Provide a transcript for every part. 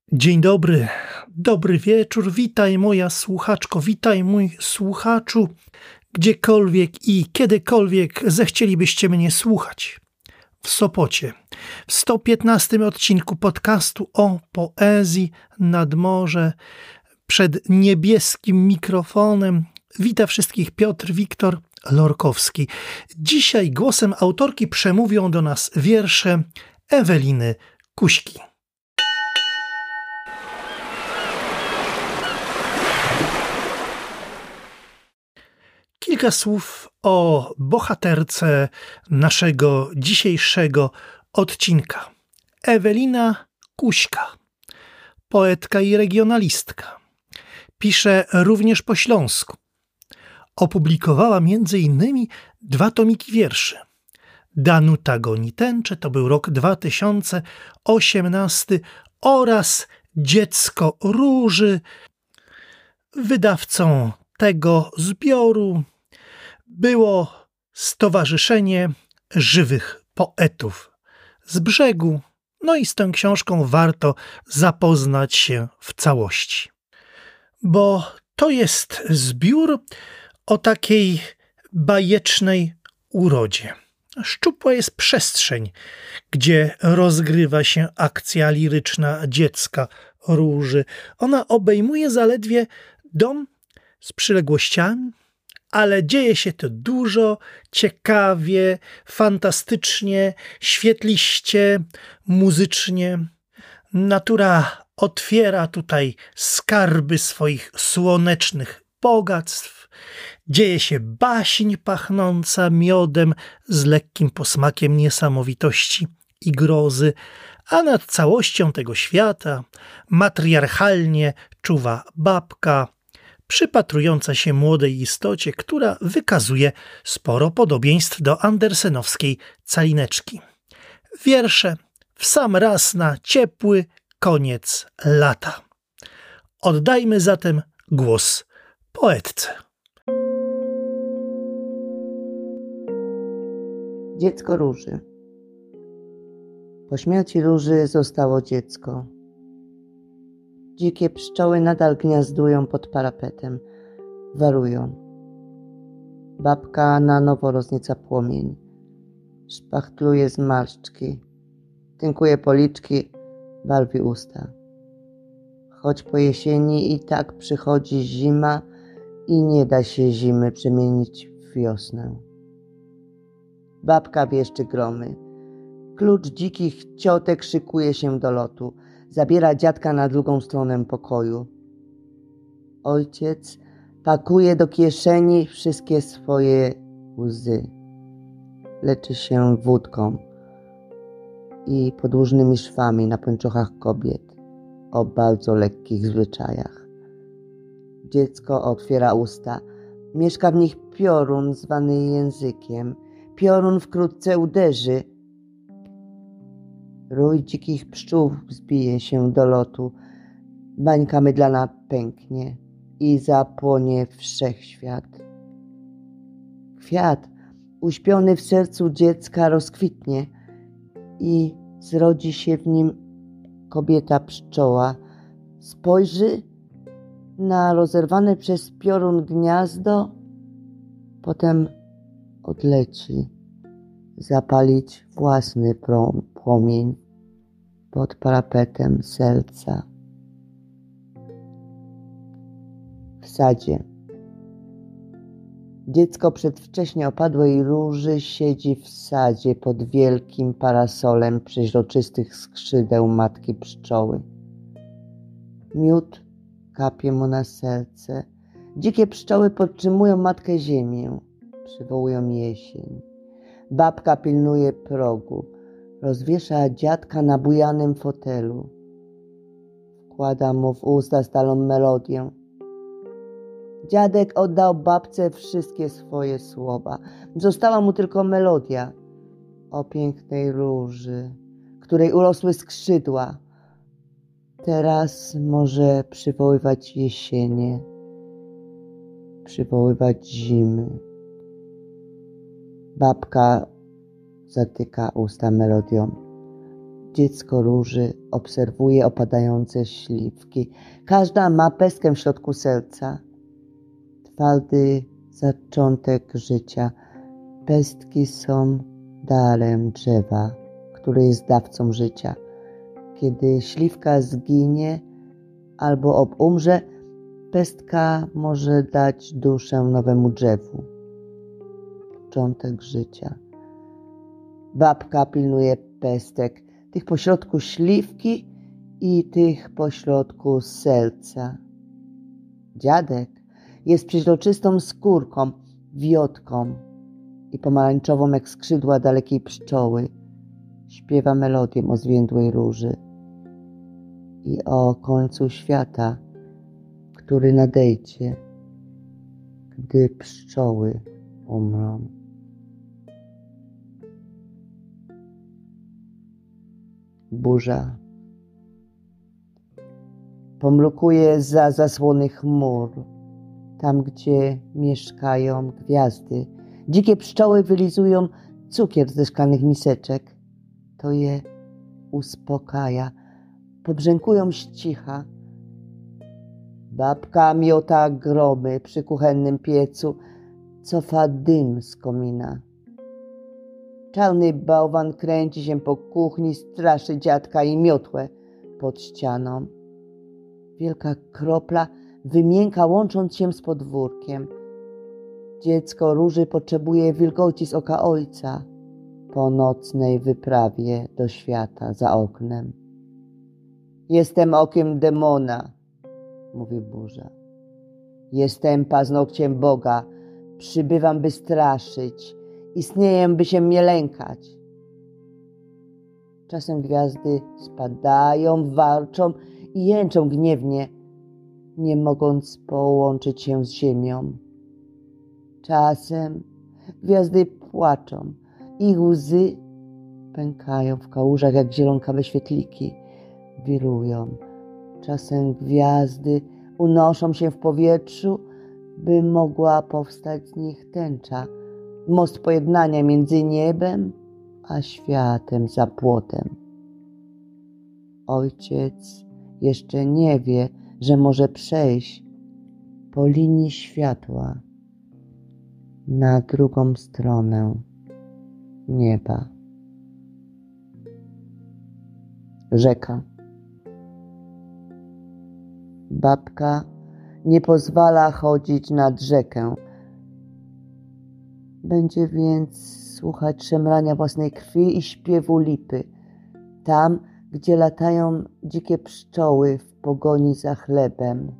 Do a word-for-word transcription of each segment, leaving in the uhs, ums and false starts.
Dzień dobry, dobry wieczór, witaj moja słuchaczko, witaj mój słuchaczu, gdziekolwiek i kiedykolwiek zechcielibyście mnie słuchać. W Sopocie, w sto piętnastym odcinku podcastu o poezji nad morze, przed niebieskim mikrofonem, wita wszystkich Piotr Wiktor Lorkowski. Dzisiaj głosem autorki przemówią do nas wiersze Eweliny Kuśki. Kilka słów o bohaterce naszego dzisiejszego odcinka. Ewelina Kuśka, poetka i regionalistka. Pisze również po śląsku. Opublikowała między innymi dwa tomiki wierszy. Danuta goni tęczę, to był rok dwa tysiące osiemnasty, oraz Dziecko róży. Wydawcą tego zbioru było Stowarzyszenie Żywych Poetów z Brzegu. No i z tą książką warto zapoznać się w całości. Bo to jest zbiór o takiej bajecznej urodzie. Szczupła jest przestrzeń, gdzie rozgrywa się akcja liryczna Dziecka róży. Ona obejmuje zaledwie dom z przyległościami, ale dzieje się to dużo, ciekawie, fantastycznie, świetliście, muzycznie. Natura otwiera tutaj skarby swoich słonecznych bogactw. Dzieje się baśń pachnąca miodem z lekkim posmakiem niesamowitości i grozy, a nad całością tego świata matriarchalnie czuwa babka, przypatrująca się młodej istocie, która wykazuje sporo podobieństw do andersenowskiej Calineczki. Wiersze w sam raz na ciepły koniec lata. Oddajmy zatem głos poetce. Dziecko róży. Po śmierci róży zostało dziecko. Dzikie pszczoły nadal gniazdują pod parapetem, warują. Babka na nowo roznieca płomień, szpachtluje zmarszczki, tynkuje policzki, barwi usta. Choć po jesieni i tak przychodzi zima i nie da się zimy przemienić w wiosnę. Babka wieszczy gromy. Klucz dzikich ciotek szykuje się do lotu. Zabiera dziadka na drugą stronę pokoju. Ojciec pakuje do kieszeni wszystkie swoje łzy. Leczy się wódką i podłużnymi szwami na pończochach kobiet o bardzo lekkich zwyczajach. Dziecko otwiera usta. Mieszka w nich piorun zwany językiem. Piorun wkrótce uderzy. Rój dzikich pszczół wzbije się do lotu. Bańka mydlana pęknie i zapłonie wszechświat. Kwiat uśpiony w sercu dziecka rozkwitnie i zrodzi się w nim kobieta pszczoła. Spojrzy na rozerwane przez piorun gniazdo, potem odleci zapalić własny płomień pod parapetem serca. W sadzie. Dziecko przedwcześnie opadłej róży siedzi w sadzie pod wielkim parasolem przeźroczystych skrzydeł matki pszczoły. Miód kapie mu na serce. Dzikie pszczoły podtrzymują matkę ziemię, przywołują jesień. Babka pilnuje progu, rozwiesza dziadka na bujanym fotelu. Wkłada mu w usta stałą melodię. Dziadek oddał babce wszystkie swoje słowa. Została mu tylko melodia o pięknej róży, której urosły skrzydła. Teraz może przywoływać jesienie, przywoływać zimy. Babka zatyka usta melodią. Dziecko Róży obserwuje opadające śliwki. Każda ma pestkę w środku serca. Twardy zaczątek życia. Pestki są darem drzewa, który jest dawcą życia. Kiedy śliwka zginie albo umrze, pestka może dać duszę nowemu drzewu. Początek życia. Babka pilnuje pestek, tych pośrodku śliwki i tych pośrodku serca. Dziadek jest przeźroczystą skórką, wiotką i pomarańczową jak skrzydła dalekiej pszczoły. Śpiewa melodię o zwiędłej róży i o końcu świata, który nadejdzie, gdy pszczoły umrą. Burza pomrukuje za zasłony chmur, tam gdzie mieszkają gwiazdy. Dzikie pszczoły wylizują cukier ze szklanych miseczek. To je uspokaja. Pobrzękują z cicha. Babka miota gromy przy kuchennym piecu, cofa dym z komina. Czarny bałwan kręci się po kuchni, straszy dziadka i miotłę pod ścianą. Wielka kropla wymięka, łącząc się z podwórkiem. Dziecko Róży potrzebuje wilgoci z oka ojca po nocnej wyprawie do świata za oknem. Jestem okiem demona, mówi burza. Jestem paznokciem Boga, przybywam, by straszyć, istnieję, by się mnie lękać. Czasem gwiazdy spadają, warczą i jęczą gniewnie, nie mogąc połączyć się z ziemią. Czasem gwiazdy płaczą, ich łzy pękają w kałużach jak zielonkawe świetliki, wirują. Czasem gwiazdy unoszą się w powietrzu, by mogła powstać z nich tęcza, most pojednania między niebem a światem za płotem. Ojciec jeszcze nie wie, że może przejść po linii światła na drugą stronę nieba. Rzeka. Babka nie pozwala chodzić nad rzekę. Będzie więc słuchać szemrania własnej krwi i śpiewu lipy, tam, gdzie latają dzikie pszczoły w pogoni za chlebem.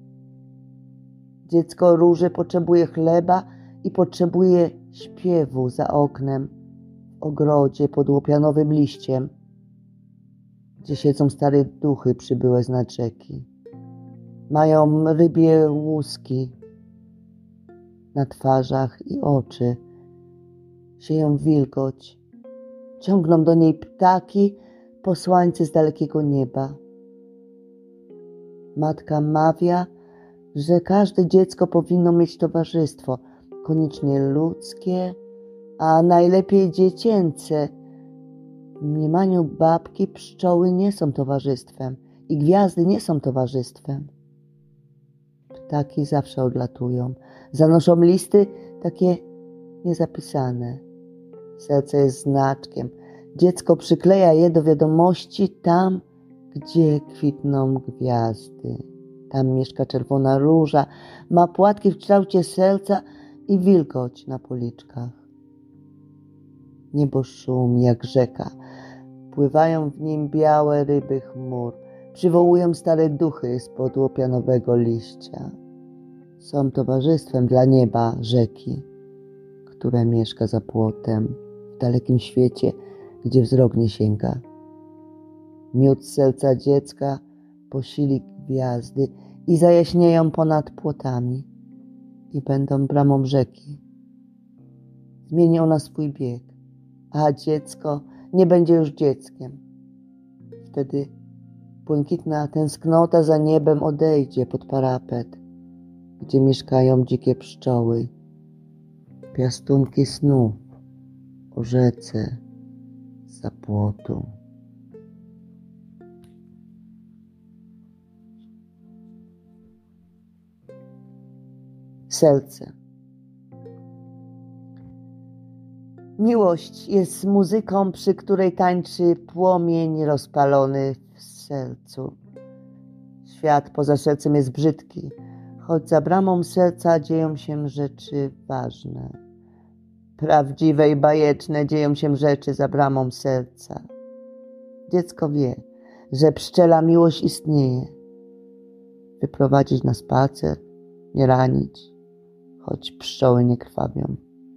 Dziecko Róży potrzebuje chleba i potrzebuje śpiewu za oknem, w ogrodzie pod łopianowym liściem, gdzie siedzą stare duchy przybyłe z nad rzeki. Mają rybie łuski na twarzach i oczy, sieją wilgoć, ciągną do niej ptaki, posłańcy z dalekiego nieba. Matka mawia, że każde dziecko powinno mieć towarzystwo, koniecznie ludzkie, a najlepiej dziecięce. W mniemaniu babki pszczoły nie są towarzystwem i gwiazdy nie są towarzystwem. Ptaki zawsze odlatują, zanoszą listy takie niezapisane. Serce jest znaczkiem. Dziecko przykleja je do wiadomości tam, gdzie kwitną gwiazdy. Tam mieszka czerwona róża, ma płatki w kształcie serca i wilgoć na policzkach. Niebo szumi jak rzeka. Pływają w nim białe ryby chmur. Przywołują stare duchy spod łopianowego liścia. Są towarzystwem dla nieba rzeki, które mieszka za płotem w dalekim świecie, gdzie wzrok nie sięga. Miód z serca dziecka posili gwiazdy i zajaśnieją ponad płotami i będą bramą rzeki. Zmieni ona swój bieg, a dziecko nie będzie już dzieckiem. Wtedy błękitna tęsknota za niebem odejdzie pod parapet, gdzie mieszkają dzikie pszczoły, piastunki snów o rzece za płotu. Serce. Miłość jest muzyką, przy której tańczy płomień rozpalony w sercu. Świat poza sercem jest brzydki, choć za bramą serca dzieją się rzeczy ważne. Prawdziwe i bajeczne dzieją się rzeczy za bramą serca. Dziecko wie, że pszczela miłość istnieje. Wyprowadzić na spacer, nie ranić, choć pszczoły nie krwawią.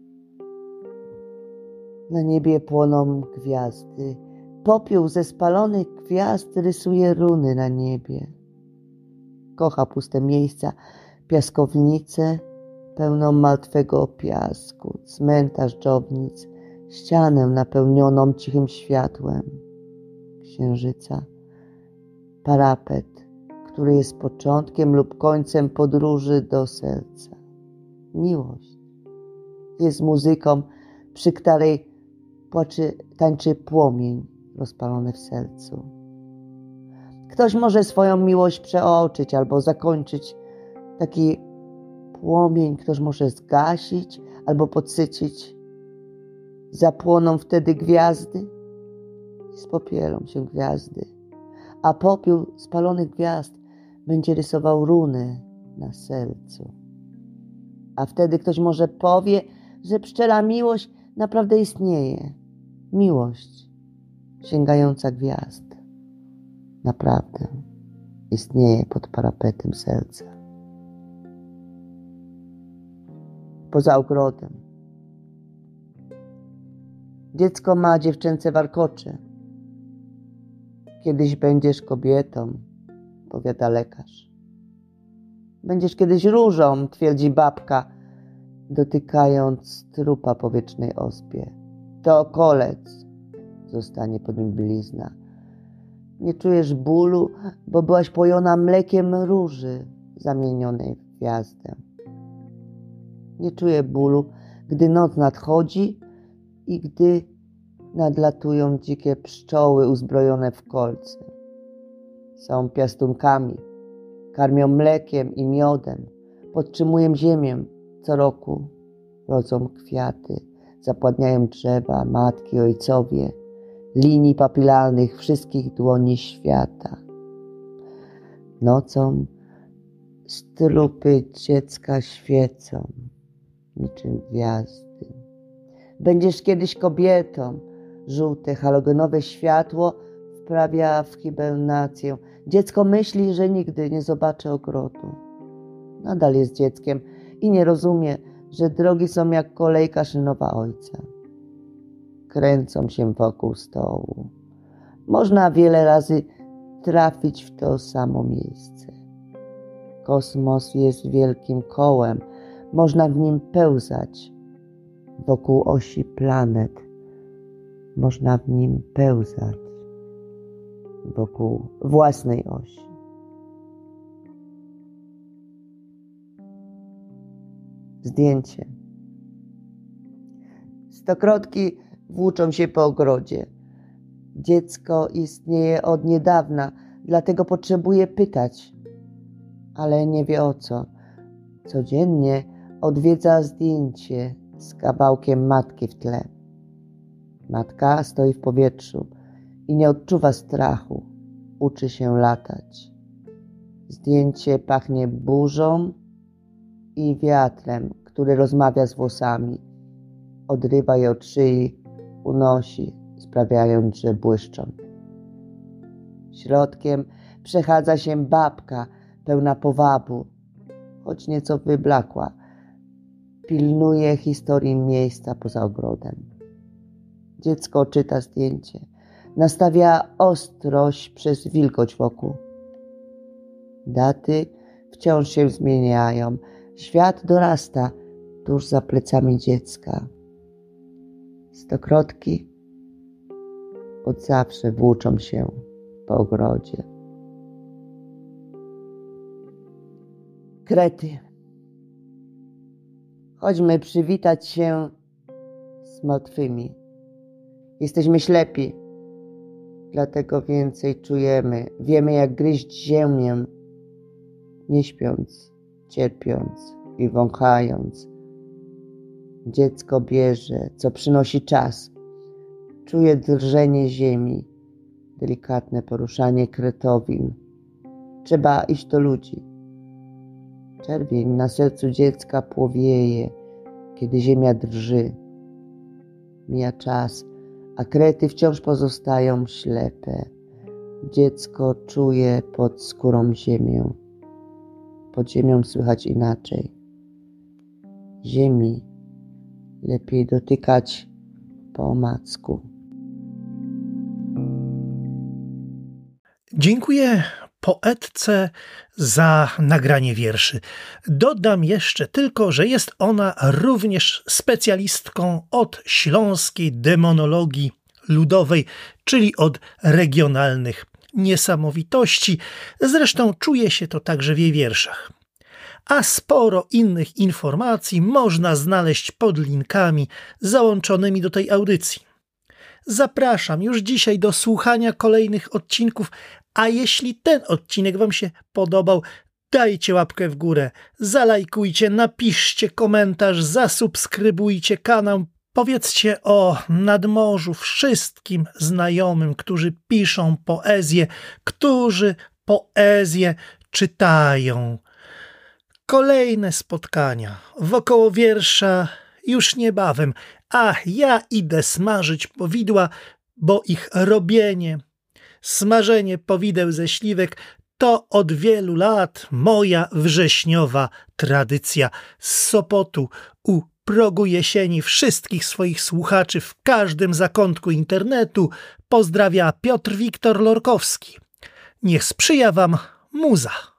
Na niebie płoną gwiazdy. Popiół ze spalonych gwiazd rysuje runy na niebie. Kocha puste miejsca, piaskownicę pełną martwego piasku, cmentarz dżownic, ścianę napełnioną cichym światłem księżyca, parapet, który jest początkiem lub końcem podróży do serca. Miłość jest muzyką, przy której płaczy, tańczy płomień rozpalony w sercu. Ktoś może swoją miłość przeoczyć albo zakończyć. Taki płomień ktoś może zgasić albo podsycić. Zapłoną wtedy gwiazdy i spopielą się gwiazdy, a popiół spalonych gwiazd będzie rysował runy na sercu. A wtedy ktoś może powie, że pszczela miłość naprawdę istnieje. Miłość sięgająca gwiazd naprawdę istnieje pod parapetem serca. Poza ogrodem. Dziecko ma dziewczęce warkocze. Kiedyś będziesz kobietą, powiada lekarz. Będziesz kiedyś różą, twierdzi babka, dotykając trupa po wiecznej ospie. To kolec, zostanie po nim blizna. Nie czujesz bólu, bo byłaś pojona mlekiem róży zamienionej w gwiazdę. Nie czuję bólu, gdy noc nadchodzi i gdy nadlatują dzikie pszczoły uzbrojone w kolce. Są piastunkami, karmią mlekiem i miodem, podtrzymują ziemię. Co roku rodzą kwiaty, zapładniają drzewa, matki, ojcowie, linii papilarnych wszystkich dłoni świata. Nocą strupy dziecka świecą niczym gwiazdy. Będziesz kiedyś kobietą. Żółte, halogenowe światło wprawia w hibernację. Dziecko myśli, że nigdy nie zobaczy ogrodu. Nadal jest dzieckiem i nie rozumie, że drogi są jak kolejka szynowa ojca. Kręcą się wokół stołu. Można wiele razy trafić w to samo miejsce. Kosmos jest wielkim kołem. Można w nim pełzać wokół osi planet. Można w nim pełzać wokół własnej osi. Zdjęcie. Stokrotki włóczą się po ogrodzie. Dziecko istnieje od niedawna, dlatego potrzebuje pytać, ale nie wie o co. Codziennie odwiedza zdjęcie z kawałkiem matki w tle. Matka stoi w powietrzu i nie odczuwa strachu. Uczy się latać. Zdjęcie pachnie burzą i wiatrem, który rozmawia z włosami. Odrywa je od szyi, unosi, sprawiając, że błyszczą. Środkiem przechadza się babka, pełna powabu, choć nieco wyblakła. Pilnuje historii miejsca poza ogrodem. Dziecko czyta zdjęcie. Nastawia ostrość przez wilgoć wokół. Daty wciąż się zmieniają. Świat dorasta tuż za plecami dziecka. Stokrotki od zawsze włóczą się po ogrodzie. Krety. Chodźmy przywitać się z martwymi. Jesteśmy ślepi, dlatego więcej czujemy. Wiemy, jak gryźć ziemię, nie śpiąc, cierpiąc, i wąchając. Dziecko bierze, co przynosi czas. Czuje drżenie ziemi, delikatne poruszanie kretowin. Trzeba iść do ludzi. Czerwień na sercu dziecka płowieje, kiedy ziemia drży. Mija czas, a krety wciąż pozostają ślepe. Dziecko czuje pod skórą ziemię. Pod ziemią słychać inaczej. Ziemi lepiej dotykać po omacku. Dziękuję poetce za nagranie wierszy. Dodam jeszcze tylko, że jest ona również specjalistką od śląskiej demonologii ludowej, czyli od regionalnych niesamowitości. Zresztą czuje się to także w jej wierszach. A sporo innych informacji można znaleźć pod linkami załączonymi do tej audycji. Zapraszam już dzisiaj do słuchania kolejnych odcinków, a jeśli ten odcinek Wam się podobał, dajcie łapkę w górę, zalajkujcie, napiszcie komentarz, zasubskrybujcie kanał, powiedzcie o Nadmorzu wszystkim znajomym, którzy piszą poezję, którzy poezję czytają. Kolejne spotkania wokoło wiersza już niebawem, a ja idę smażyć powidła, bo ich robienie, smażenie powideł ze śliwek to od wielu lat moja wrześniowa tradycja. Z Sopotu u progu jesieni wszystkich swoich słuchaczy w każdym zakątku internetu pozdrawia Piotr Wiktor Lorkowski. Niech sprzyja Wam muza.